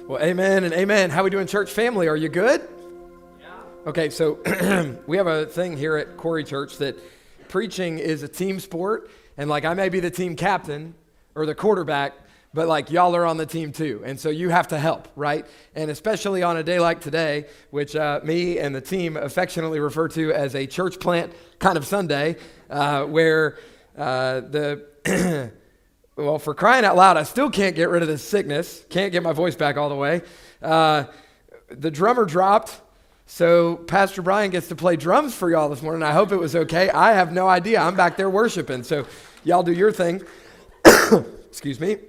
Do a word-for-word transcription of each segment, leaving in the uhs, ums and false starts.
Well, amen and amen. How we doing, church family? Are you good? Yeah. Okay, so we have a thing here at Quarry Church that preaching is a team sport, and like I may be the team captain or the quarterback, but like y'all are on the team too, and so you have to help, right? And especially on a day like today, which uh, me and the team affectionately refer to as a church plant kind of Sunday, uh, where uh, the well, for crying out loud, I still can't get rid of this sickness. Can't get my voice back all the way. Uh, the drummer dropped, so Pastor Brian gets to play drums for y'all this morning. I hope it was okay. I have no idea. I'm back there worshiping, so y'all do your thing. Excuse me.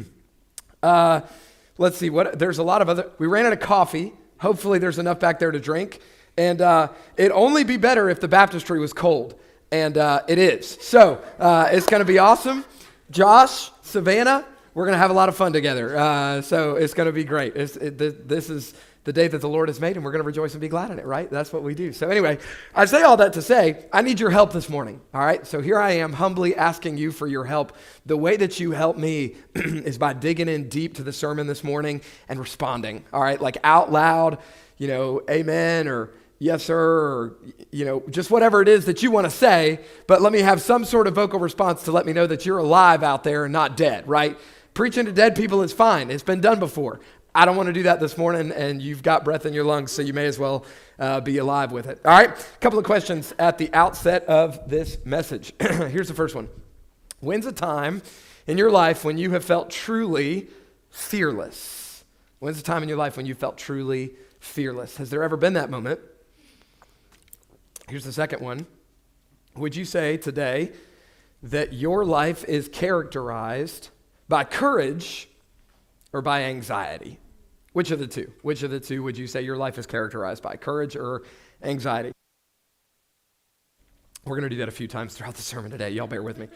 uh, let's see. What? There's a lot of other. We ran out of coffee. Hopefully, there's enough back there to drink. And uh, it'd only be better if the baptistry was cold, and uh, it is. So uh, it's going to be awesome. Josh, Savannah, we're going to have a lot of fun together. Uh, so it's going to be great. It's, it, this is the day that the Lord has made, and we're going to rejoice and be glad in it, right? That's what we do. So anyway, I say all that to say, I need your help this morning, all right? So here I am humbly asking you for your help. The way that you help me is by digging in deep to the sermon this morning and responding, all right? Like out loud, you know, amen, or yes, sir, or, you know, just whatever it is that you want to say, but let me have some sort of vocal response to let me know that you're alive out there and not dead, right? Preaching to dead people is fine. It's been done before. I don't want to do that this morning, and you've got breath in your lungs, so you may as well uh, be alive with it. All right, a couple of questions at the outset of this message. Here's the first one. When's a time in your life when you have felt truly fearless? When's a time in your life when you felt truly fearless? Has there ever been that moment? Here's the second one. Would you say today that your life is characterized by courage or by anxiety? Which of the two? Which of the two would you say your life is characterized by, courage or anxiety? We're going to do that a few times throughout the sermon today. Y'all bear with me.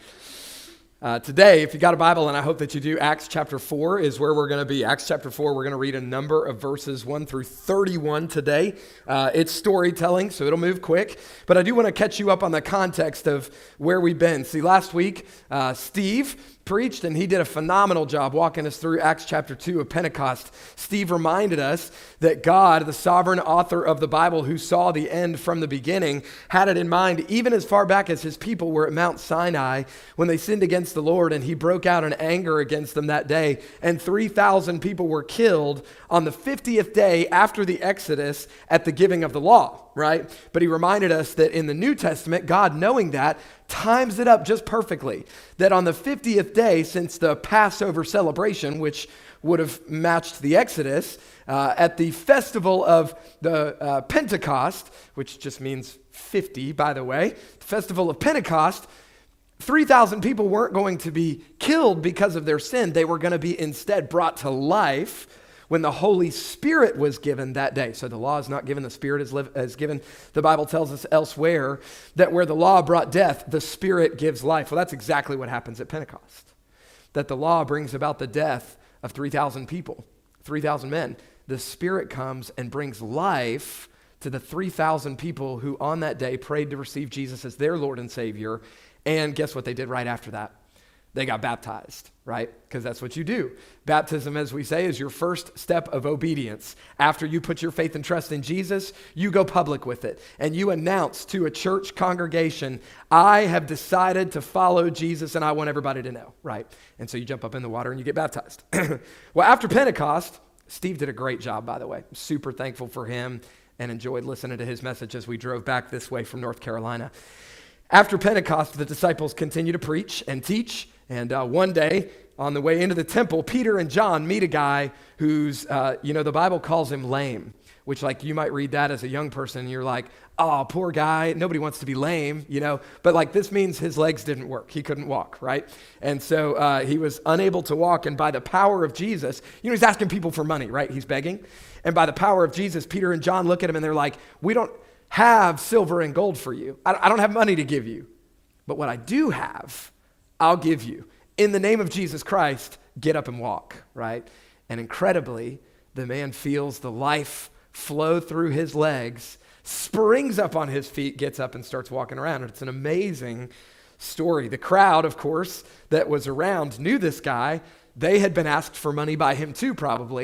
Uh, today, if you got a Bible, and I hope that you do, Acts chapter four is where we're going to be. Acts chapter four, we're going to read a number of verses one through thirty-one today. Uh, it's storytelling, so it'll move quick. But I do want to catch you up on the context of where we've been. See, last week, uh, Steve preached, and he did a phenomenal job walking us through Acts chapter two of Pentecost. Steve reminded us that God, the sovereign author of the Bible, who saw the end from the beginning, had it in mind even as far back as his people were at Mount Sinai when they sinned against the Lord, and he broke out in anger against them that day, and three thousand people were killed on the fiftieth day after the Exodus at the giving of the law, right? But he reminded us that in the New Testament, God, knowing that, times it up just perfectly, that on the fiftieth day since the Passover celebration, which would have matched the Exodus, uh, at the festival of the uh, Pentecost, which just means fifty, by the way, the festival of Pentecost, three thousand people weren't going to be killed because of their sin. They were going to be instead brought to life when the Holy Spirit was given that day. So the law is not given, the Spirit is, live, is given. The Bible tells us elsewhere that where the law brought death, the Spirit gives life. Well, that's exactly what happens at Pentecost. That the law brings about the death of three thousand people, three thousand men. The Spirit comes and brings life to the three thousand people who on that day prayed to receive Jesus as their Lord and Savior. And guess what they did right after that? They got baptized, right? Because that's what you do. Baptism, as we say, is your first step of obedience. After you put your faith and trust in Jesus, you go public with it. And you announce to a church congregation, I have decided to follow Jesus and I want everybody to know, right? And so you jump up in the water and you get baptized. Well, after Pentecost, Steve did a great job, by the way. I'm super thankful for him and enjoyed listening to his message as we drove back this way from North Carolina. After Pentecost, the disciples continue to preach and teach. And uh, one day, on the way into the temple, Peter and John meet a guy who's, uh, you know, the Bible calls him lame, which, like, you might read that as a young person, and you're like, oh, poor guy, nobody wants to be lame, you know. But, like, this means his legs didn't work. He couldn't walk, right? And so uh, he was unable to walk, and by the power of Jesus, you know, he's asking people for money, right? He's begging. And by the power of Jesus, Peter and John look at him, and they're like, we don't have silver and gold for you. I, I don't have money to give you. But what I do have, I'll give you. In the name of Jesus Christ, get up and walk, right? And incredibly, the man feels the life flow through his legs, springs up on his feet, gets up and starts walking around. And it's an amazing story. The crowd, of course, that was around knew this guy. They had been asked for money by him too, probably.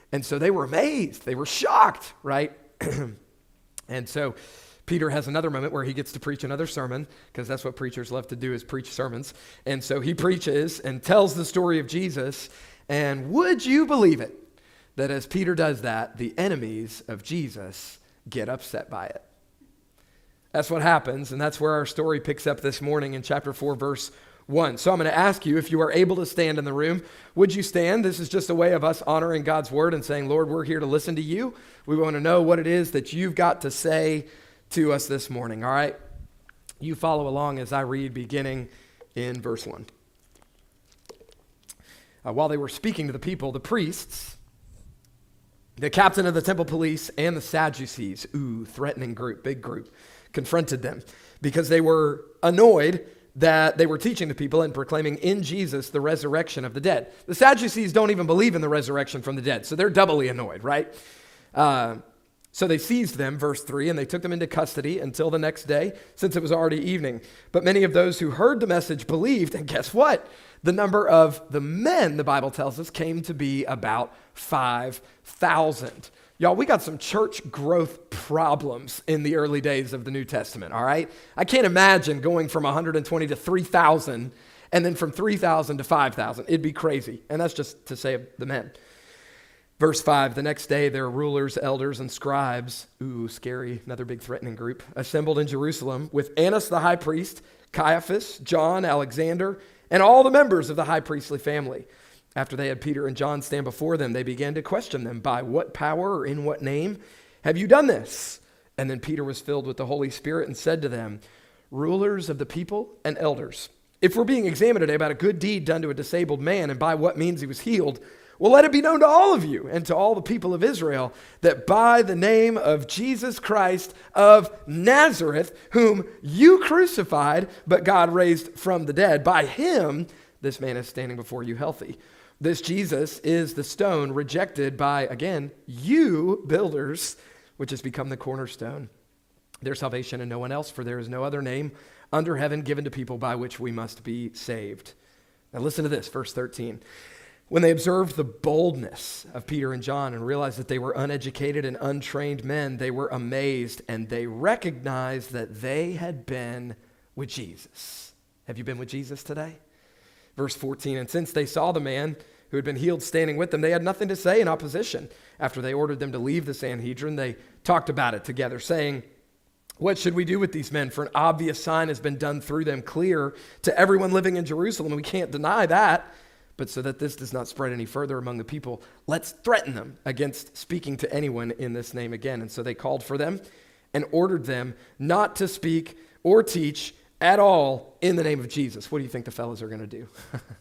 And so they were amazed. They were shocked, right? And so Peter has another moment where he gets to preach another sermon, because that's what preachers love to do, is preach sermons. And so he preaches and tells the story of Jesus. And would you believe it, that as Peter does that, the enemies of Jesus get upset by it? That's what happens, and that's where our story picks up this morning in chapter four, verse one. So I'm going to ask you, if you are able to stand in the room, would you stand? This is just a way of us honoring God's word and saying, Lord, we're here to listen to you. We want to know what it is that you've got to say to us this morning, all right? You follow along as I read, beginning in verse one. Uh, while they were speaking to the people, the priests, the captain of the temple police, and the Sadducees, ooh, threatening group, big group, confronted them because they were annoyed that they were teaching the people and proclaiming in Jesus the resurrection of the dead. The Sadducees don't even believe in the resurrection from the dead, so they're doubly annoyed, right? Uh, so they seized them, verse three, and they took them into custody until the next day, since it was already evening. But many of those who heard the message believed, and guess what? The number of the men, the Bible tells us, came to be about five thousand. Y'all, we got some church growth problems in the early days of the New Testament, all right? I can't imagine going from one hundred twenty to three thousand and then from three thousand to five thousand. It'd be crazy. And that's just to say of the men. Verse five, the next day their rulers, elders, and scribes, ooh, scary, another big threatening group, assembled in Jerusalem with Annas the high priest, Caiaphas, John, Alexander, and all the members of the high priestly family. After they had Peter and John stand before them, they began to question them, by what power or in what name have you done this? And then Peter was filled with the Holy Spirit and said to them, rulers of the people and elders, if we're being examined today about a good deed done to a disabled man and by what means he was healed, well, let it be known to all of you and to all the people of Israel that by the name of Jesus Christ of Nazareth, whom you crucified, but God raised from the dead, by him, this man is standing before you healthy. This Jesus is the stone rejected by, again, you builders, which has become the cornerstone. There's salvation in no one else, for there is no other name under heaven given to people by which we must be saved. Now listen to this, verse thirteen. When they observed the boldness of Peter and John and realized that they were uneducated and untrained men, they were amazed and they recognized that they had been with Jesus. Have you been with Jesus today? Verse fourteen, and since they saw the man who had been healed standing with them, they had nothing to say in opposition. After they ordered them to leave the Sanhedrin, they talked about it together, saying, what should we do with these men? For an obvious sign has been done through them, clear to everyone living in Jerusalem. We can't deny that. But so that this does not spread any further among the people, let's threaten them against speaking to anyone in this name again. And so they called for them and ordered them not to speak or teach at all in the name of Jesus. What do you think the fellows are going to do?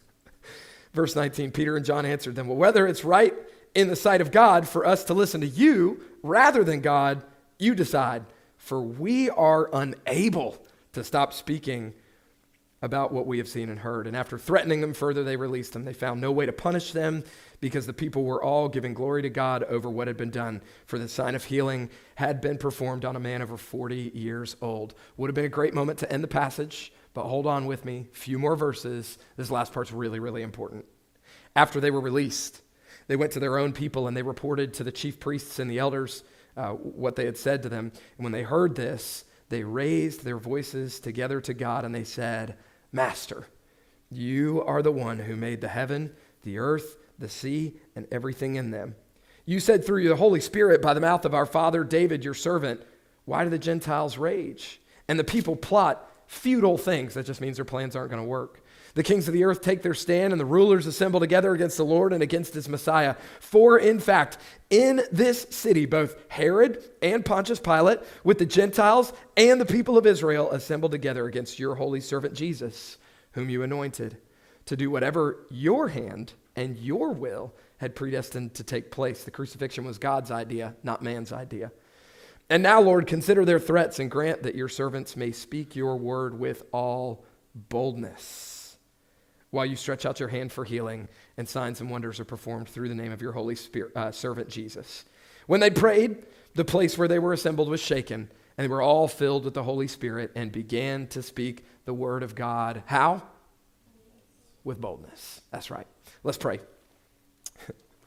Verse nineteen, Peter and John answered them, well, whether it's right in the sight of God for us to listen to you rather than God, you decide. For we are unable to stop speaking about what we have seen and heard. And after threatening them further, they released them. They found no way to punish them because the people were all giving glory to God over what had been done. For the sign of healing had been performed on a man over forty years old. Would have been a great moment to end the passage, but hold on with me. A few more verses. This last part's really, really important. After they were released, they went to their own people and they reported to the chief priests and the elders uh, what they had said to them. And when they heard this, they raised their voices together to God and they said, Master, you are the one who made the heaven, the earth, the sea, and everything in them. You said through the Holy Spirit by the mouth of our father David, your servant, why do the Gentiles rage? And the people plot futile things. That just means their plans aren't going to work. The kings of the earth take their stand and the rulers assemble together against the Lord and against his Messiah. For in fact, in this city, both Herod and Pontius Pilate with the Gentiles and the people of Israel assembled together against your holy servant Jesus, whom you anointed, to do whatever your hand and your will had predestined to take place. The crucifixion was God's idea, not man's idea. And now, Lord, consider their threats and grant that your servants may speak your word with all boldness, while you stretch out your hand for healing, and signs and wonders are performed through the name of your holy spirit, uh, servant Jesus. When they prayed, the place where they were assembled was shaken, and they were all filled with the Holy Spirit and began to speak the word of God. How? With boldness. That's right. Let's pray.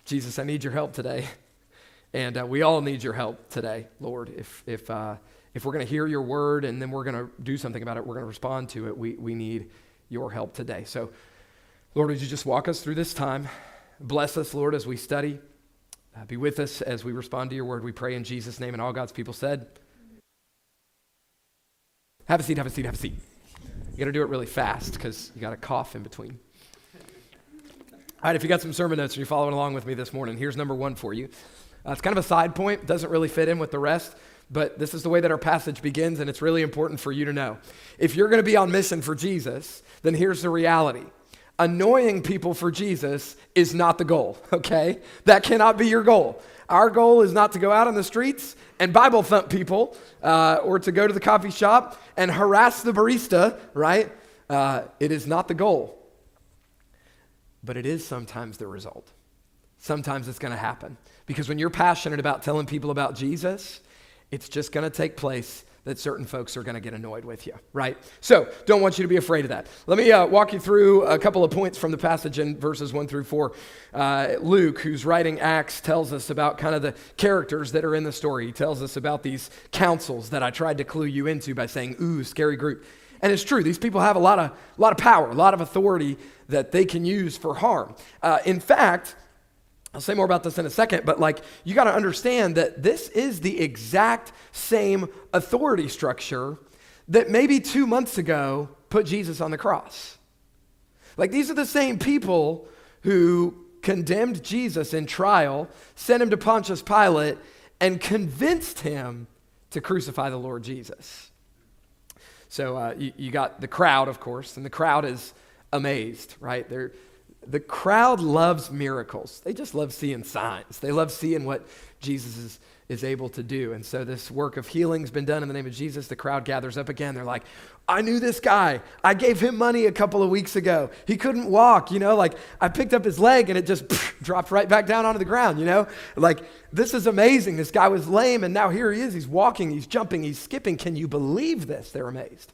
Jesus, I need your help today. And uh, we all need your help today, Lord. If if uh, if we're going to hear your word and then we're going to do something about it, we're going to respond to it, we, we need your help today. So, Lord, would you just walk us through this time? Bless us, Lord, as we study. Uh, be with us as we respond to your word. We pray in Jesus' name, and all God's people said. Have a seat, have a seat, have a seat. You got to do it really fast because you got to cough in between. All right, if you got some sermon notes and you're following along with me this morning, here's number one for you. Uh, it's kind of a side point, doesn't really fit in with the rest, but this is the way that our passage begins, and it's really important for you to know. If you're going to be on mission for Jesus, then here's the reality. Annoying people for Jesus is not the goal, okay? That cannot be your goal. Our goal is not to go out on the streets and Bible thump people uh, or to go to the coffee shop and harass the barista, right? Uh, it is not the goal. But it is sometimes the result. Sometimes it's going to happen. Because when you're passionate about telling people about Jesus, it's just going to take place that certain folks are going to get annoyed with you, right? So don't want you to be afraid of that. Let me uh, walk you through a couple of points from the passage in verses one through four. Uh, Luke, who's writing Acts, tells us about kind of the characters that are in the story. He tells us about these councils that I tried to clue you into by saying, ooh, scary group. And it's true. These people have a lot of, a lot of power, a lot of authority that they can use for harm. Uh, in fact, I'll say more about this in a second, but like you got to understand that this is the exact same authority structure that maybe two months ago put Jesus on the cross. Like these are the same people who condemned Jesus in trial, sent him to Pontius Pilate, and convinced him to crucify the Lord Jesus. So uh, you, you got the crowd, of course, and the crowd is amazed, right? They're The crowd loves miracles. They just love seeing signs. They love seeing what Jesus is, is able to do. And so this work of healing's been done in the name of Jesus. The crowd gathers up again. They're like, I knew this guy. I gave him money a couple of weeks ago. He couldn't walk, you know, like I picked up his leg and it just pff, dropped right back down onto the ground, you know? Like, this is amazing. This guy was lame and now here he is. He's walking, he's jumping, he's skipping. Can you believe this? They're amazed.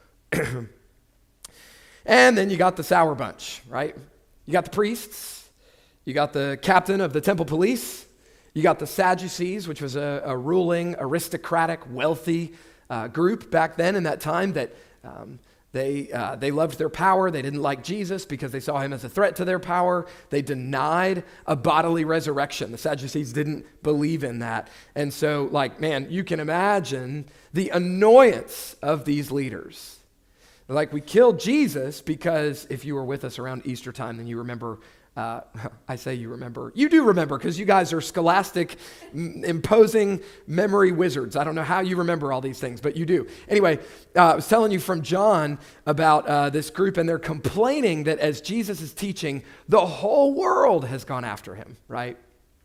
And then you got the sour bunch, right? You got the priests, you got the captain of the temple police, you got the Sadducees, which was a, a ruling, aristocratic, wealthy uh, group back then in that time that um, they, uh, they loved their power. They didn't like Jesus because they saw him as a threat to their power. They denied a bodily resurrection. The Sadducees didn't believe in that. And so, like, man, you can imagine the annoyance of these leaders. Like, we killed Jesus because if you were with us around Easter time, then you remember, uh, I say you remember, you do remember because you guys are scholastic, m- imposing memory wizards. I don't know how you remember all these things, but you do. Anyway, uh, I was telling you from John about uh, this group, and they're complaining that as Jesus is teaching, the whole world has gone after him, right?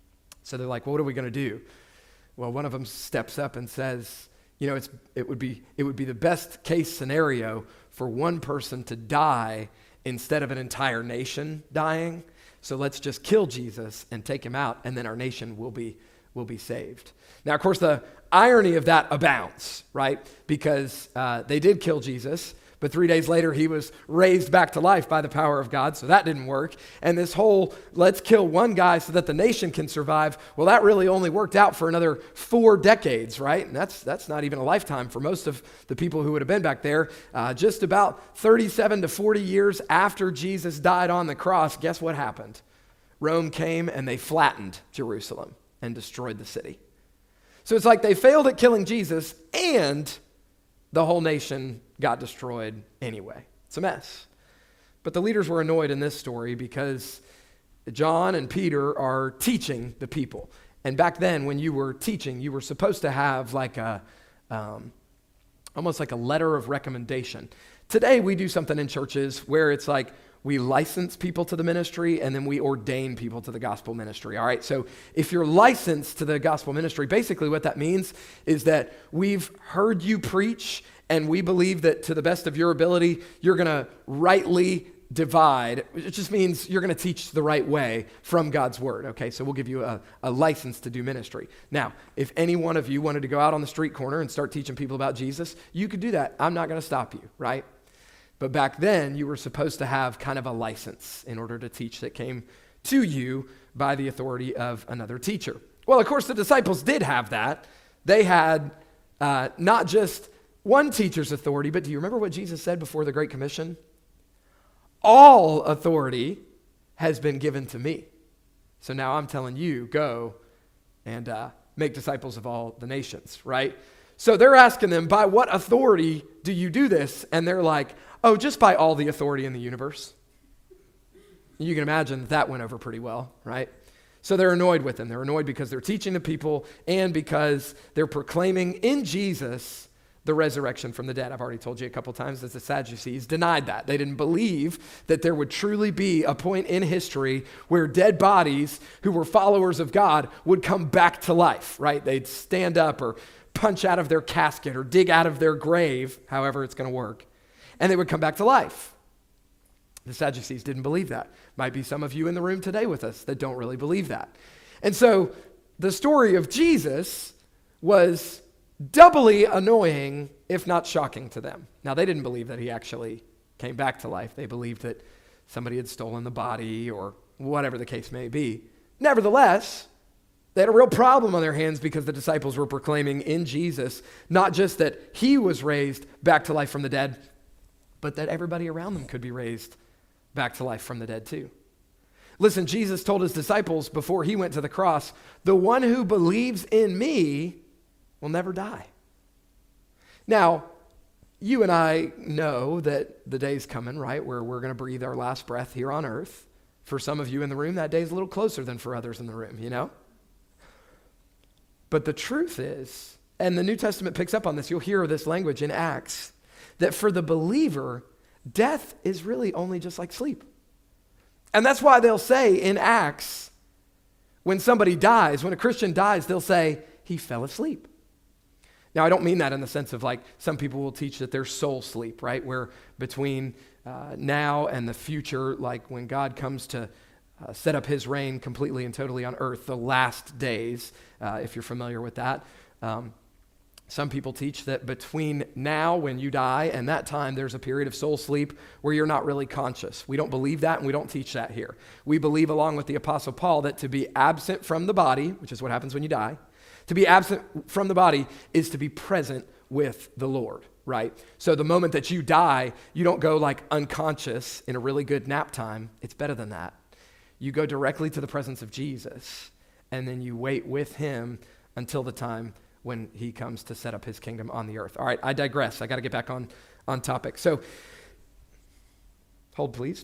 So they're like, well, what are we going to do? Well, one of them steps up and says, you know, it's it would be it would be the best case scenario for one person to die instead of an entire nation dying. So let's just kill Jesus and take him out, and then our nation will be will be saved. Now, of course, the irony of that abounds, right? Because uh, they did kill Jesus, but three days later he was raised back to life by the power of God, so that didn't work. And this whole let's kill one guy so that the nation can survive, well, that really only worked out for another four decades, right? And that's that's not even a lifetime for most of the people who would have been back there. Uh, just about thirty-seven to forty years after Jesus died on the cross, guess what happened? Rome came and they flattened Jerusalem and destroyed the city. So it's like they failed at killing Jesus and the whole nation got destroyed anyway. It's a mess. But the leaders were annoyed in this story because John and Peter are teaching the people. And back then, when you were teaching, you were supposed to have like a, um, almost like a letter of recommendation. Today, we do something in churches where it's like we license people to the ministry and then we ordain people to the gospel ministry. All right, so if you're licensed to the gospel ministry, basically what that means is that we've heard you preach and we believe that to the best of your ability, you're going to rightly divide. It just means you're going to teach the right way from God's word. Okay, so we'll give you a, a license to do ministry. Now, if any one of you wanted to go out on the street corner and start teaching people about Jesus, you could do that. I'm not going to stop you, right? But back then, you were supposed to have kind of a license in order to teach that came to you by the authority of another teacher. Well, of course, the disciples did have that. They had uh, not just one teacher's authority, but do you remember what Jesus said before the Great Commission? All authority has been given to me. So now I'm telling you, go and uh, make disciples of all the nations, right? So they're asking them, by what authority do you do this? And they're like, oh, just by all the authority in the universe. You can imagine that, that went over pretty well, right? So they're annoyed with them. They're annoyed because they're teaching the people and because they're proclaiming in Jesus the resurrection from the dead. I've already told you a couple times that the Sadducees denied that. They didn't believe that there would truly be a point in history where dead bodies who were followers of God would come back to life, right? They'd stand up or punch out of their casket or dig out of their grave, however it's going to work, and they would come back to life. The Sadducees didn't believe that. Might be some of you in the room today with us that don't really believe that. And so the story of Jesus was doubly annoying, if not shocking to them. Now, they didn't believe that he actually came back to life. They believed that somebody had stolen the body or whatever the case may be. Nevertheless, they had a real problem on their hands because the disciples were proclaiming in Jesus, not just that he was raised back to life from the dead, but that everybody around them could be raised back to life from the dead too. Listen, Jesus told his disciples before he went to the cross, the one who believes in me will never die. Now, you and I know that the day's coming, right, where we're going to breathe our last breath here on earth. For some of you in the room, that day's a little closer than for others in the room, you know? But the truth is, and the New Testament picks up on this, you'll hear this language in Acts, that for the believer, death is really only just like sleep. And that's why they'll say in Acts, when somebody dies, when a Christian dies, they'll say, he fell asleep. Now, I don't mean that in the sense of like some people will teach that there's soul sleep, right? Where between uh, now and the future, like when God comes to uh, set up his reign completely and totally on earth, the last days, uh, if you're familiar with that. Um, some people teach that between now when you die and that time, there's a period of soul sleep where you're not really conscious. We don't believe that and we don't teach that here. We believe, along with the Apostle Paul, that to be absent from the body, which is what happens when you die, to be absent from the body is to be present with the Lord, right? So the moment that you die, you don't go like unconscious in a really good nap time. It's better than that. You go directly to the presence of Jesus, and then you wait with him until the time when he comes to set up his kingdom on the earth. All right, I digress. I got to get back on, on topic. So, hold please.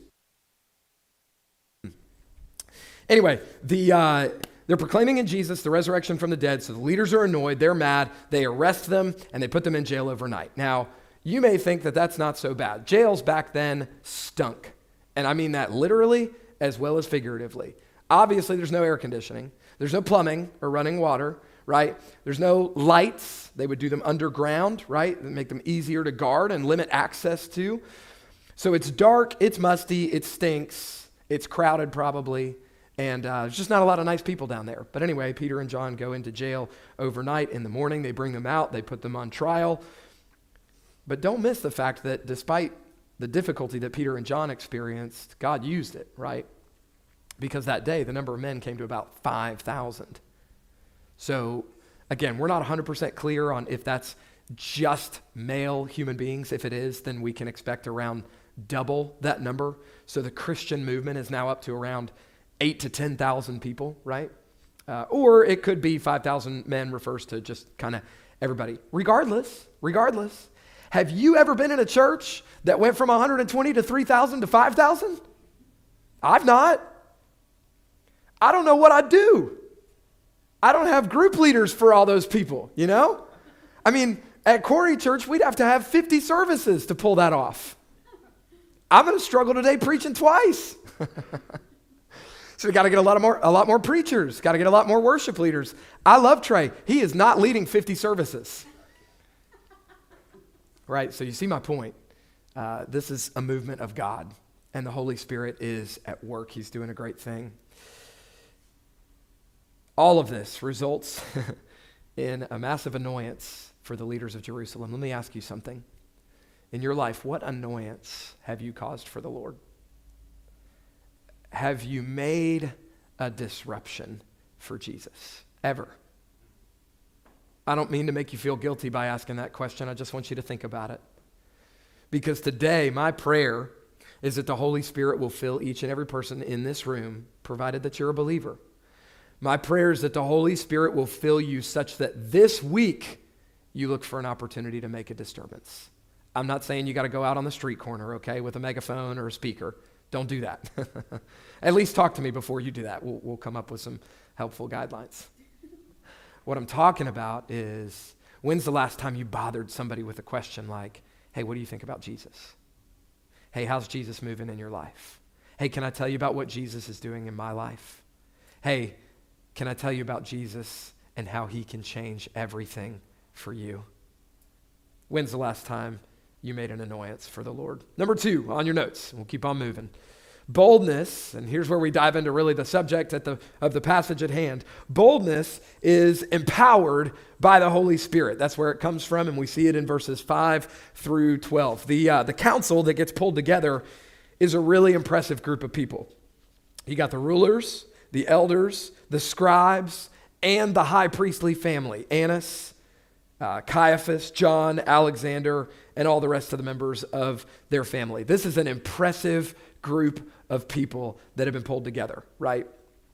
Anyway, the... Uh, They're proclaiming in Jesus the resurrection from the dead, so the leaders are annoyed, they're mad, they arrest them, and they put them in jail overnight. Now, you may think that that's not so bad. Jails back then stunk, and I mean that literally as well as figuratively. Obviously, there's no air conditioning. There's no plumbing or running water, right? There's no lights. They would do them underground, right? That make them easier to guard and limit access to. So it's dark, it's musty, it stinks, it's crowded probably. And uh, there's just not a lot of nice people down there. But anyway, Peter and John go into jail overnight. In the morning, they bring them out. They put them on trial. But don't miss the fact that despite the difficulty that Peter and John experienced, God used it, right? Because that day, the number of men came to about five thousand. So again, we're not one hundred percent clear on if that's just male human beings. If it is, then we can expect around double that number. So the Christian movement is now up to around eight to ten thousand people, right? Uh, or it could be five thousand men refers to just kind of everybody. Regardless, regardless, have you ever been in a church that went from one hundred twenty to three thousand to five thousand? I've not. I don't know what I'd do. I don't have group leaders for all those people, you know? I mean, at Corey Church, we'd have to have fifty services to pull that off. I'm going to struggle today preaching twice. So we got to get a lot of more, a lot more preachers. Got to get a lot more worship leaders. I love Trey. He is not leading fifty services. Right. So you see my point. Uh, this is a movement of God, and the Holy Spirit is at work. He's doing a great thing. All of this results in a massive annoyance for the leaders of Jerusalem. Let me ask you something. In your life, what annoyance have you caused for the Lord? Have you made a disruption for Jesus, ever. I don't mean to make you feel guilty by asking that question. I just want you to think about it. Because today, my prayer is that the Holy Spirit will fill each and every person in this room, provided that you're a believer. My prayer is that the Holy Spirit will fill you such that this week you look for an opportunity to make a disturbance. I'm not saying you got to go out on the street corner, okay, with a megaphone or a speaker. Don't do that. At least talk to me before you do that. We'll, we'll come up with some helpful guidelines. What I'm talking about is, when's the last time you bothered somebody with a question like, hey, what do you think about Jesus? Hey, how's Jesus moving in your life? Hey, can I tell you about what Jesus is doing in my life? Hey, can I tell you about Jesus and how he can change everything for you? When's the last time you made an annoyance for the Lord? Number two, on your notes, we'll keep on moving. Boldness, and here's where we dive into really the subject at the, of the passage at hand. Boldness is empowered by the Holy Spirit. That's where it comes from, and we see it in verses five through twelve. The, uh, the council that gets pulled together is a really impressive group of people. You got the rulers, the elders, the scribes, and the high priestly family, Annas, uh, Caiaphas, John, Alexander, and all the rest of the members of their family. This is an impressive group of people that have been pulled together, right?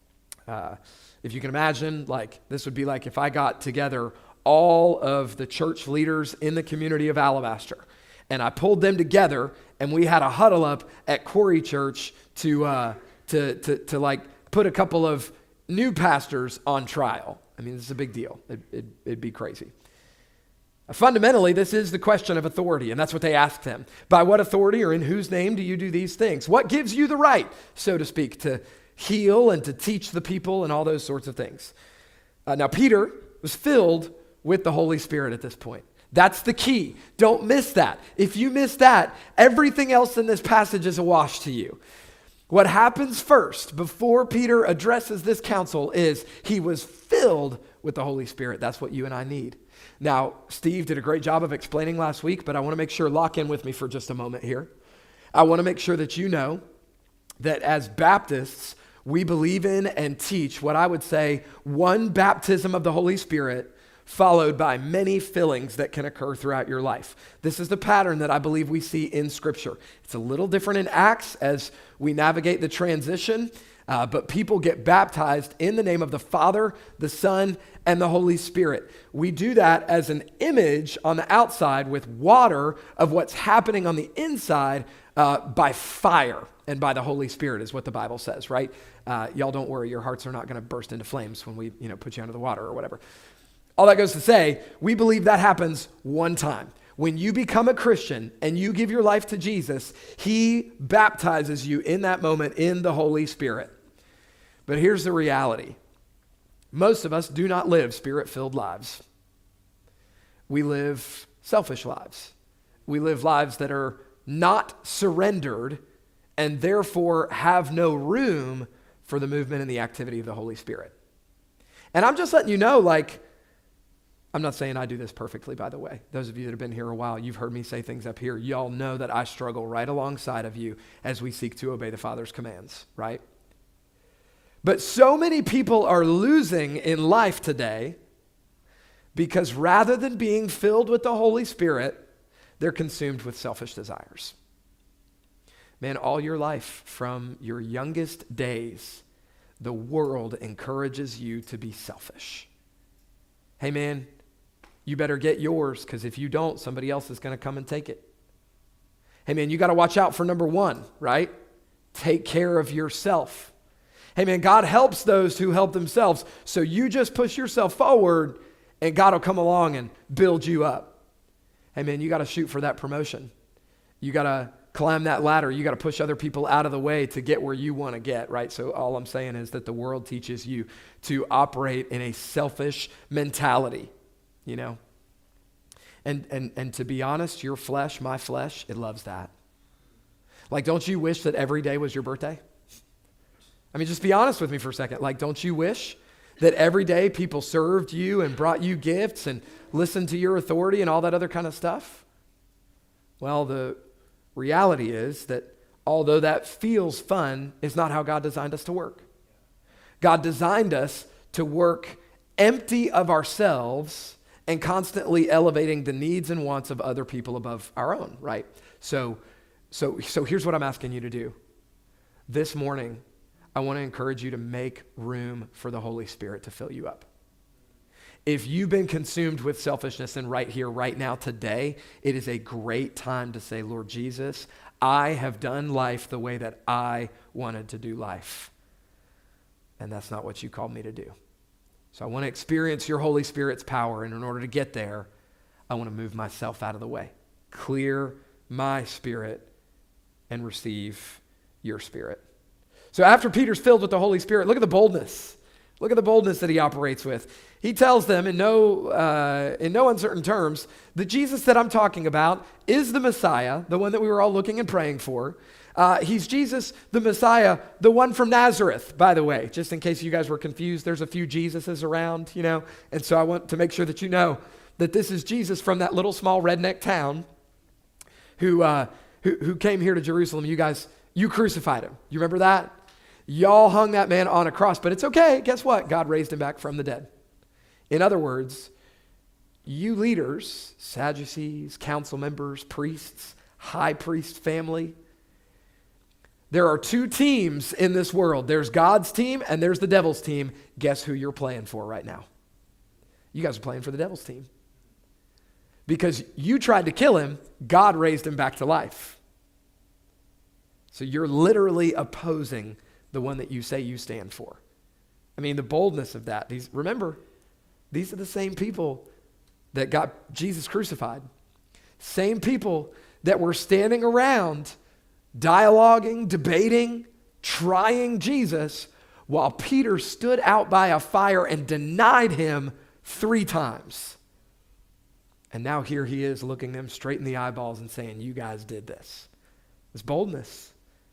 Uh, if you can imagine, like this would be like if I got together all of the church leaders in the community of Alabaster, and I pulled them together, and we had a huddle up at Quarry Church to uh, to to to like put a couple of new pastors on trial. I mean, this is a big deal. It, it, it'd be crazy. Fundamentally, this is the question of authority, and that's what they asked him. By what authority or in whose name do you do these things? What gives you the right, so to speak, to heal and to teach the people and all those sorts of things? Uh, now, Peter was filled with the Holy Spirit at this point. That's the key. Don't miss that. If you miss that, everything else in this passage is a wash to you. What happens first, before Peter addresses this council, is he was filled with the Holy Spirit. That's what you and I need. Now, Steve did a great job of explaining last week, but I want to make sure, lock in with me for just a moment here. I want to make sure that you know that as Baptists, we believe in and teach what I would say one baptism of the Holy Spirit followed by many fillings that can occur throughout your life. This is the pattern that I believe we see in Scripture. It's a little different in Acts as we navigate the transition, uh, but people get baptized in the name of the Father, the Son, and the Holy Spirit. We do that as an image on the outside with water of what's happening on the inside uh, by fire and by the Holy Spirit is what the Bible says, right? Uh, y'all don't worry, your hearts are not going to burst into flames when we, you know, put you under the water or whatever. All that goes to say, we believe that happens one time. When you become a Christian and you give your life to Jesus, he baptizes you in that moment in the Holy Spirit. But here's the reality. Most of us do not live Spirit-filled lives. We live selfish lives. We live lives that are not surrendered and therefore have no room for the movement and the activity of the Holy Spirit. And I'm just letting you know, like, I'm not saying I do this perfectly, by the way. Those of you that have been here a while, you've heard me say things up here. Y'all know that I struggle right alongside of you as we seek to obey the Father's commands, right? But so many people are losing in life today because rather than being filled with the Holy Spirit, they're consumed with selfish desires. Man, all your life, from your youngest days, the world encourages you to be selfish. Hey, man, you better get yours, because if you don't, somebody else is going to come and take it. Hey, man, you got to watch out for number one, right? Take care of yourself. Hey, man, God helps those who help themselves. So you just push yourself forward, and God will come along and build you up. Hey, man, you got to shoot for that promotion. You got to climb that ladder. You got to push other people out of the way to get where you want to get, right? So all I'm saying is that the world teaches you to operate in a selfish mentality, you know? And and and to be honest, your flesh, my flesh, it loves that. Like, don't you wish that every day was your birthday? I mean, just be honest with me for a second. Like, don't you wish that every day people served you and brought you gifts and listened to your authority and all that other kind of stuff? Well, the reality is that although that feels fun, is not how God designed us to work. God designed us to work empty of ourselves and constantly elevating the needs and wants of other people above our own, right? So, so, so here's what I'm asking you to do. This morning, I want to encourage you to make room for the Holy Spirit to fill you up. If you've been consumed with selfishness and right here, right now, today, it is a great time to say, Lord Jesus, I have done life the way that I wanted to do life. And that's not what you called me to do. So I want to experience your Holy Spirit's power. And in order to get there, I want to move myself out of the way. Clear my spirit and receive your spirit. So after Peter's filled with the Holy Spirit, look at the boldness. Look at the boldness that he operates with. He tells them in no, uh, in no uncertain terms, the Jesus that I'm talking about is the Messiah, the one that we were all looking and praying for. Uh, he's Jesus, the Messiah, the one from Nazareth, by the way, just in case you guys were confused. There's a few Jesuses around, you know, and so I want to make sure that you know that this is Jesus from that little small redneck town who, uh, who, who came here to Jerusalem. You guys, you crucified him. You remember that? Y'all hung that man on a cross, but it's okay. Guess what? God raised him back from the dead. In other words, you leaders, Sadducees, council members, priests, high priest family, there are two teams in this world. There's God's team and there's the devil's team. Guess who you're playing for right now? You guys are playing for the devil's team. Because you tried to kill him, God raised him back to life. So you're literally opposing the one that you say you stand for. I mean, the boldness of that. These, remember, these are the same people that got Jesus crucified. Same people that were standing around dialoguing, debating, trying Jesus while Peter stood out by a fire and denied him three times. And now here he is looking them straight in the eyeballs and saying, you guys did this. It's boldness.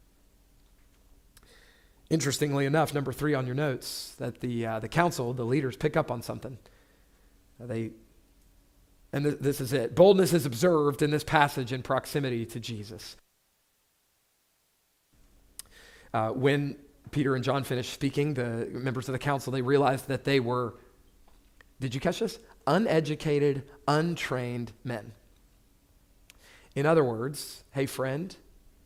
Interestingly enough, number three on your notes, that the uh, the council, the leaders, pick up on something. Uh, they, and th- this is it. Boldness is observed in this passage in proximity to Jesus. Uh, when Peter and John finished speaking, the members of the council, they realized that they were, did you catch this? Uneducated, untrained men. In other words, hey friend,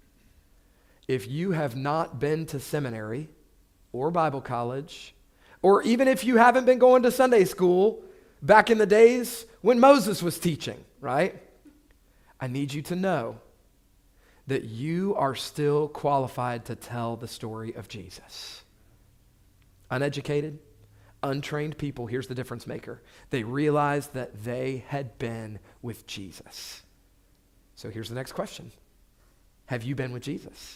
if you have not been to seminary or Bible college, or even if you haven't been going to Sunday school back in the days when Moses was teaching, right? I need you to know that you are still qualified to tell the story of Jesus. Uneducated, untrained people, here's the difference maker. They realized that they had been with Jesus. So here's the next question. Have you been with Jesus?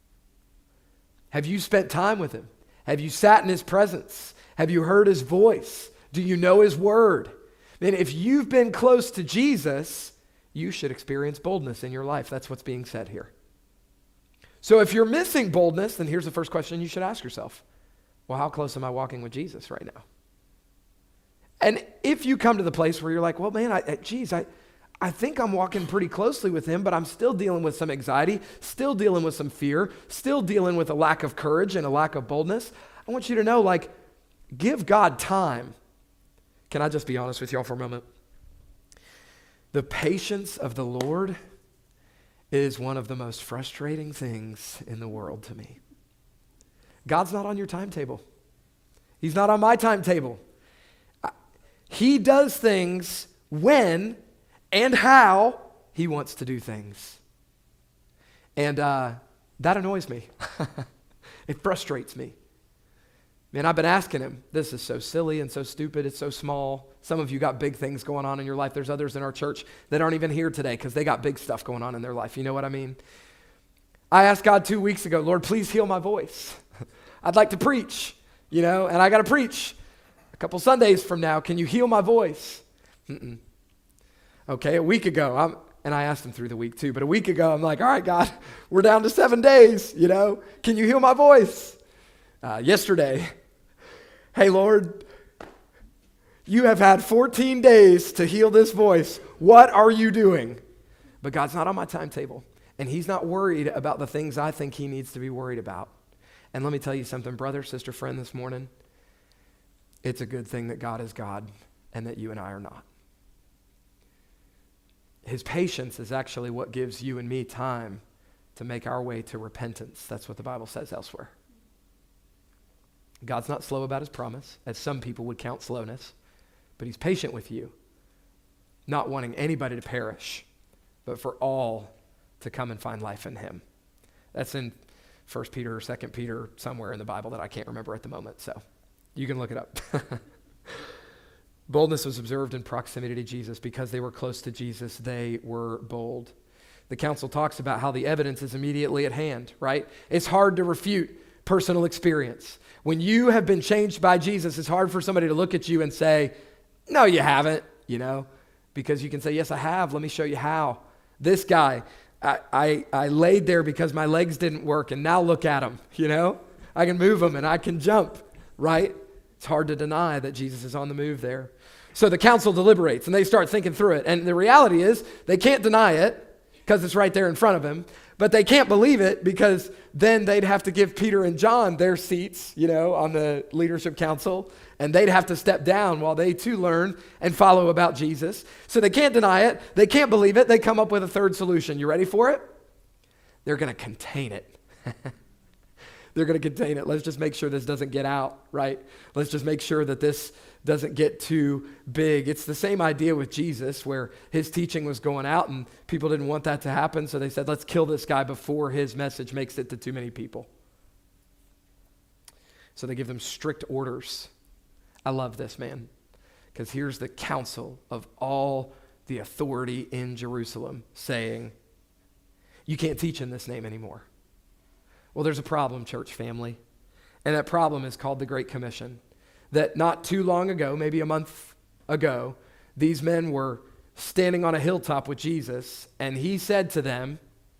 Have you spent time with him? Have you sat in his presence? Have you heard his voice? Do you know his word? Man, if you've been close to Jesus, you should experience boldness in your life. That's what's being said here. So if you're missing boldness, then here's the first question you should ask yourself. Well, how close am I walking with Jesus right now? And if you come to the place where you're like, well, man, I, geez, I, I think I'm walking pretty closely with him, but I'm still dealing with some anxiety, still dealing with some fear, still dealing with a lack of courage and a lack of boldness. I want you to know, like, give God time. Can I just be honest with y'all for a moment? The patience of the Lord is one of the most frustrating things in the world to me. God's not on your timetable. He's not on my timetable. He does things when and how he wants to do things. And uh, that annoys me. It frustrates me. Man, I've been asking him, this is so silly and so stupid, it's so small. Some of you got big things going on in your life. There's others in our church that aren't even here today because they got big stuff going on in their life. You know what I mean? I asked God two weeks ago, Lord, please heal my voice. I'd like to preach, you know, and I got to preach a couple Sundays from now. Can you heal my voice? Mm-mm. Okay, a week ago, I'm, and I asked him through the week too, but a week ago, I'm like, all right, God, we're down to seven days, you know. Can you heal my voice? Uh, yesterday, hey, Lord, you have had fourteen days to heal this voice. What are you doing? But God's not on my timetable, and he's not worried about the things I think he needs to be worried about. And let me tell you something, brother, sister, friend, this morning, it's a good thing that God is God and that you and I are not. His patience is actually what gives you and me time to make our way to repentance. That's what the Bible says elsewhere. God's not slow about his promise, as some people would count slowness, but he's patient with you, not wanting anybody to perish, but for all to come and find life in him. That's in First Peter or Second Peter, somewhere in the Bible that I can't remember at the moment, so you can look it up. Boldness was observed in proximity to Jesus. Because they were close to Jesus, they were bold. The council talks about how the evidence is immediately at hand, right? It's hard to refute personal experience. When you have been changed by Jesus, it's hard for somebody to look at you and say, no, you haven't, you know, because you can say, yes, I have. Let me show you how. This guy, I, I, I laid there because my legs didn't work, and now look at him, you know? I can move them and I can jump, right? It's hard to deny that Jesus is on the move there. So the council deliberates and they start thinking through it. And the reality is they can't deny it because it's right there in front of him, but they can't believe it because then they'd have to give Peter and John their seats, you know, on the leadership council, and they'd have to step down while they too learn and follow about Jesus. So they can't deny it. They can't believe it. They come up with a third solution. You ready for it? They're going to contain it. They're going to contain it. Let's just make sure this doesn't get out, right? Let's just make sure that this doesn't get too big. It's the same idea with Jesus, where his teaching was going out and people didn't want that to happen. So they said, let's kill this guy before his message makes it to too many people. So they give them strict orders. I love this, man, because here's the council of all the authority in Jerusalem saying, you can't teach in this name anymore. Well, there's a problem, church family, and that problem is called the Great Commission. That not too long ago, maybe a month ago, these men were standing on a hilltop with Jesus, and he said to them,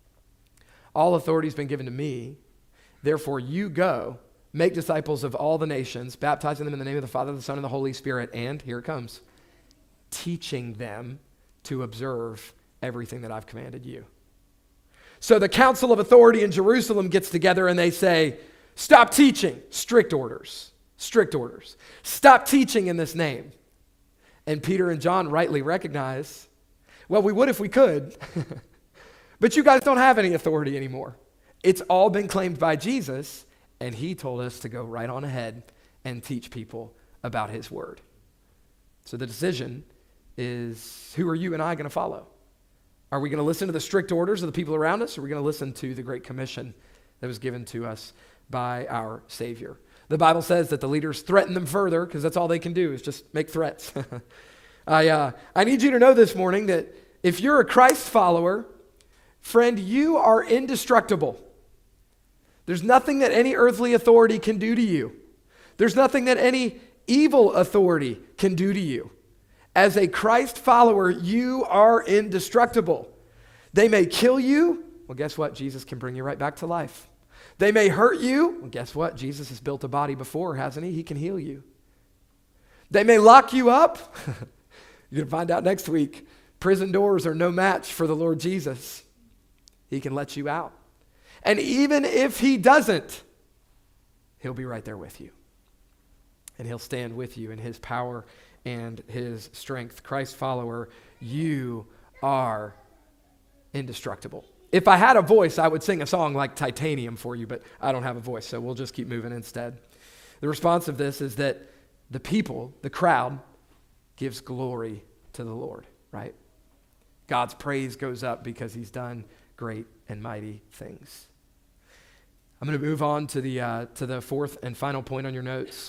all authority has been given to me, therefore you go, make disciples of all the nations, baptizing them in the name of the Father, the Son, and the Holy Spirit, and, here it comes, teaching them to observe everything that I've commanded you. So the council of authority in Jerusalem gets together and they say, stop teaching, strict orders. Strict orders. Stop teaching in this name. And Peter and John rightly recognize, well, we would if we could, but you guys don't have any authority anymore. It's all been claimed by Jesus, and he told us to go right on ahead and teach people about his word. So the decision is, who are you and I going to follow? Are we going to listen to the strict orders of the people around us, or are we going to listen to the Great Commission that was given to us by our Savior? The Bible says that the leaders threaten them further because that's all they can do is just make threats. I, uh, I need you to know this morning that if you're a Christ follower, friend, you are indestructible. There's nothing that any earthly authority can do to you. There's nothing that any evil authority can do to you. As a Christ follower, you are indestructible. They may kill you. Well, guess what? Jesus can bring you right back to life. They may hurt you. Well, guess what? Jesus has built a body before, hasn't he? He can heal you. They may lock you up. You're going to find out next week. Prison doors are no match for the Lord Jesus. He can let you out. And even if he doesn't, he'll be right there with you. And he'll stand with you in his power and his strength. Christ follower, you are indestructible. If I had a voice, I would sing a song like Titanium for you, but I don't have a voice, so we'll just keep moving instead. The response of this is that the people, the crowd, gives glory to the Lord, right? God's praise goes up because he's done great and mighty things. I'm going to move on to the uh, to the fourth and final point on your notes.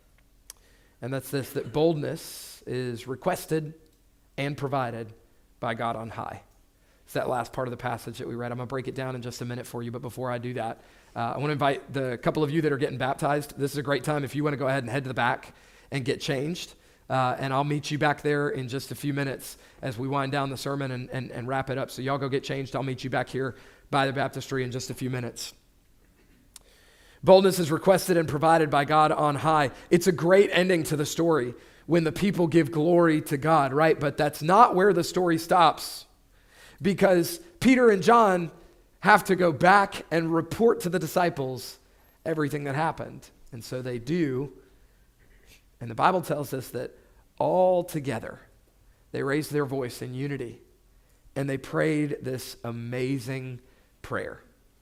And that's this, that boldness is requested and provided by God on high. It's that last part of the passage that we read. I'm going to break it down in just a minute for you, but before I do that, uh, I want to invite the couple of you that are getting baptized. This is a great time if you want to go ahead and head to the back and get changed. Uh, and I'll meet you back there in just a few minutes as we wind down the sermon and, and, and wrap it up. So y'all go get changed. I'll meet you back here by the baptistry in just a few minutes. Boldness is requested and provided by God on high. It's a great ending to the story when the people give glory to God, right? But that's not where the story stops, because Peter and John have to go back and report to the disciples everything that happened. And so they do. And the Bible tells us that all together, they raised their voice in unity and they prayed this amazing prayer.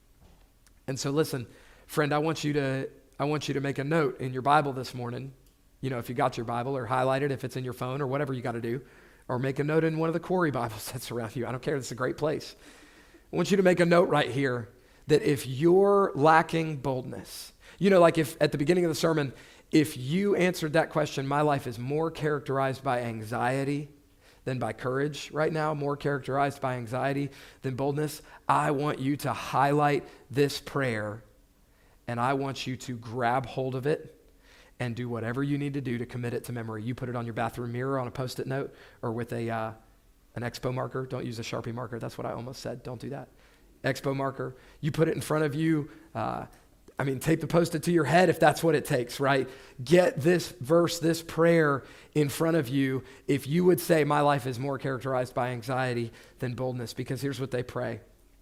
And so listen, friend, I want you to I want you to make a note in your Bible this morning. You know, if you got your Bible, or highlight it if it's in your phone, or whatever you got to do, or make a note in one of the Corey Bibles that's around you. I don't care. It's a great place. I want you to make a note right here that if you're lacking boldness, you know, like if at the beginning of the sermon, if you answered that question, my life is more characterized by anxiety than by courage right now, more characterized by anxiety than boldness, I want you to highlight this prayer, and I want you to grab hold of it and do whatever you need to do to commit it to memory. You put it on your bathroom mirror on a Post-it note or with a uh, an Expo marker. Don't use a Sharpie marker. That's what I almost said. Don't do that. Expo marker. You put it in front of you. Uh, I mean, tape the Post-it to your head if that's what it takes, right? Get this verse, this prayer in front of you if you would say, my life is more characterized by anxiety than boldness, because here's what they pray.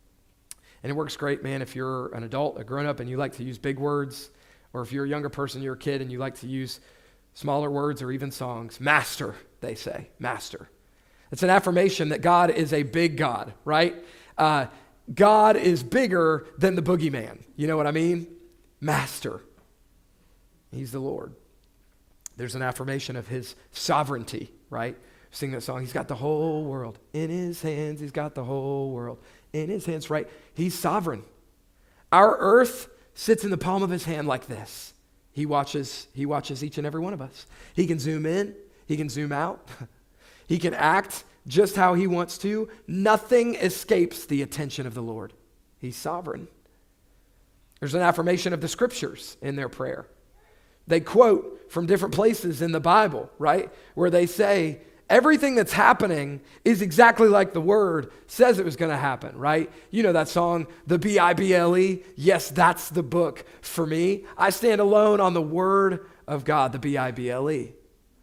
And it works great, man, if you're an adult, a grown-up, and you like to use big words, or if you're a younger person, you're a kid, and you like to use smaller words or even songs. Master, they say, master. It's an affirmation that God is a big God, right? Uh, God is bigger than the boogeyman. You know what I mean? Master. He's the Lord. There's an affirmation of his sovereignty, right? Sing that song. He's got the whole world in his hands. He's got the whole world in his hands, right? He's sovereign. Our earth sits in the palm of his hand like this. He watches, he watches each and every one of us. He can zoom in. He can zoom out. He can act just how he wants to. Nothing escapes the attention of the Lord. He's sovereign. There's an affirmation of the scriptures in their prayer. They quote from different places in the Bible, right? Where they say, everything that's happening is exactly like the word says it was going to happen, right? You know that song, the B I B L E? Yes, that's the book for me. I stand alone on the word of God, the B I B L E.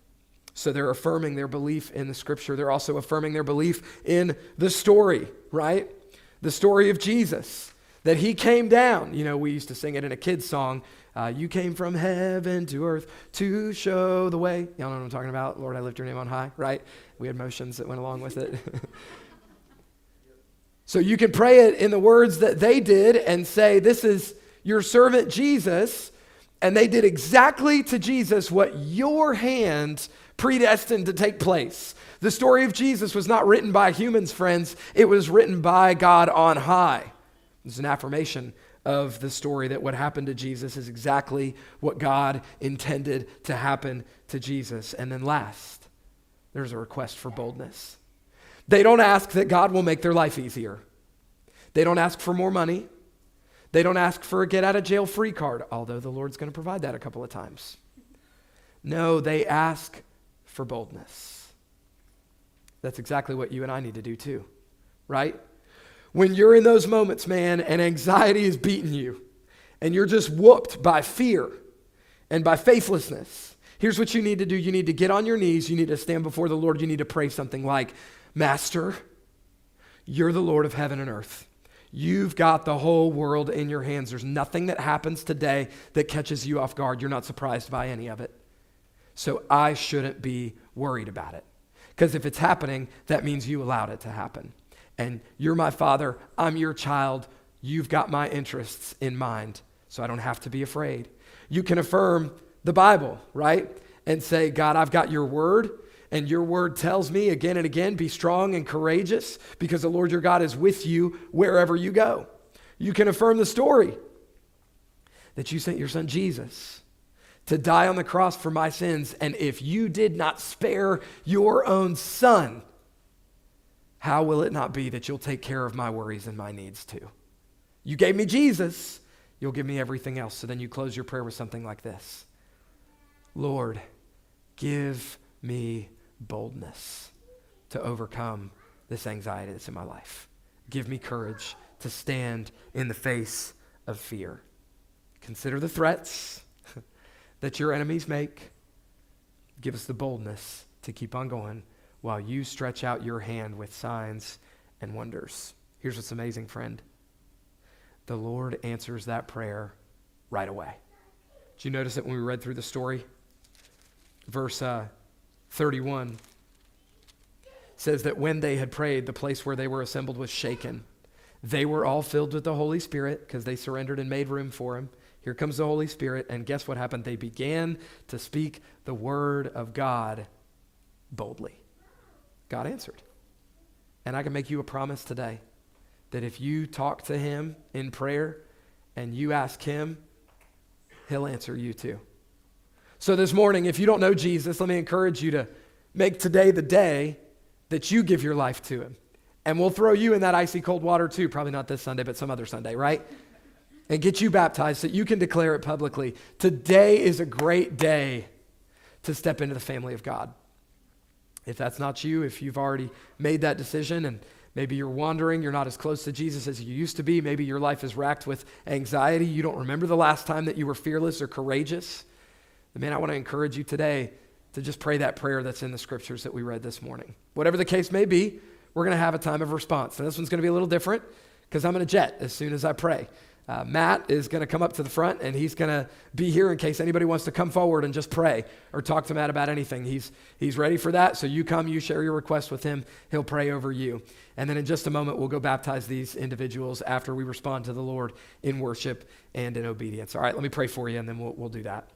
So they're affirming their belief in the scripture. They're also affirming their belief in the story, right? The story of Jesus, that he came down. You know, we used to sing it in a kid's song. Uh, you came from heaven to earth to show the way. Y'all know what I'm talking about? Lord, I lift your name on high, right? We had motions that went along with it. So you can pray it in the words that they did and say, this is your servant Jesus. And they did exactly to Jesus what your hand predestined to take place. The story of Jesus was not written by humans, friends. It was written by God on high. It's an affirmation of the story that what happened to Jesus is exactly what God intended to happen to Jesus. And then last, there's a request for boldness. They don't ask that God will make their life easier. They don't ask for more money. They don't ask for a get out of jail free card, although the Lord's going to provide that a couple of times. No, they ask for boldness. That's exactly what you and I need to do too, right? When you're in those moments, man, and anxiety is beating you, and you're just whooped by fear and by faithlessness, here's what you need to do. You need to get on your knees. You need to stand before the Lord. You need to pray something like, Master, you're the Lord of heaven and earth. You've got the whole world in your hands. There's nothing that happens today that catches you off guard. You're not surprised by any of it. So I shouldn't be worried about it. Because if it's happening, that means you allowed it to happen. And you're my father, I'm your child, you've got my interests in mind, so I don't have to be afraid. You can affirm the Bible, right? And say, God, I've got your word, and your word tells me again and again, be strong and courageous, because the Lord your God is with you wherever you go. You can affirm the story that you sent your son Jesus to die on the cross for my sins, and if you did not spare your own son, how will it not be that you'll take care of my worries and my needs too? You gave me Jesus, you'll give me everything else. So then you close your prayer with something like this. Lord, give me boldness to overcome this anxiety that's in my life. Give me courage to stand in the face of fear. Consider the threats that your enemies make. Give us the boldness to keep on going while you stretch out your hand with signs and wonders. Here's what's amazing, friend. The Lord answers that prayer right away. Did you notice it when we read through the story? Verse uh, thirty-one says that when they had prayed, the place where they were assembled was shaken. They were all filled with the Holy Spirit because they surrendered and made room for him. Here comes the Holy Spirit, and guess what happened? They began to speak the word of God boldly. God answered. And I can make you a promise today that if you talk to him in prayer and you ask him, he'll answer you too. So this morning, if you don't know Jesus, let me encourage you to make today the day that you give your life to him. And we'll throw you in that icy cold water too, probably not this Sunday, but some other Sunday, right? And get you baptized so you can declare it publicly. Today is a great day to step into the family of God. If that's not you, if you've already made that decision and maybe you're wandering, you're not as close to Jesus as you used to be, maybe your life is racked with anxiety, you don't remember the last time that you were fearless or courageous, then man, I want to encourage you today to just pray that prayer that's in the scriptures that we read this morning. Whatever the case may be, we're going to have a time of response. And this one's going to be a little different because I'm going to jet as soon as I pray. Uh, Matt is going to come up to the front, and he's going to be here in case anybody wants to come forward and just pray or talk to Matt about anything. He's he's ready for that. So you come, you share your request with him. He'll pray over you. And then in just a moment, we'll go baptize these individuals after we respond to the Lord in worship and in obedience. All right, let me pray for you, and then we'll we'll do that.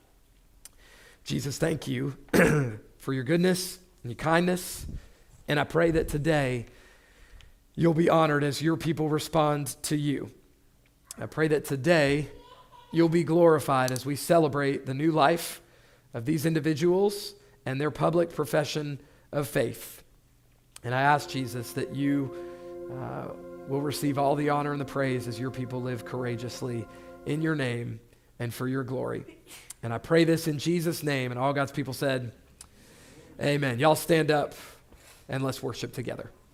Jesus, thank you for your goodness and your kindness. And I pray that today you'll be honored as your people respond to you. I pray that today you'll be glorified as we celebrate the new life of these individuals and their public profession of faith. And I ask, Jesus, that you uh, will receive all the honor and the praise as your people live courageously in your name and for your glory. And I pray this in Jesus' name, and all God's people said, amen. Y'all stand up and let's worship together.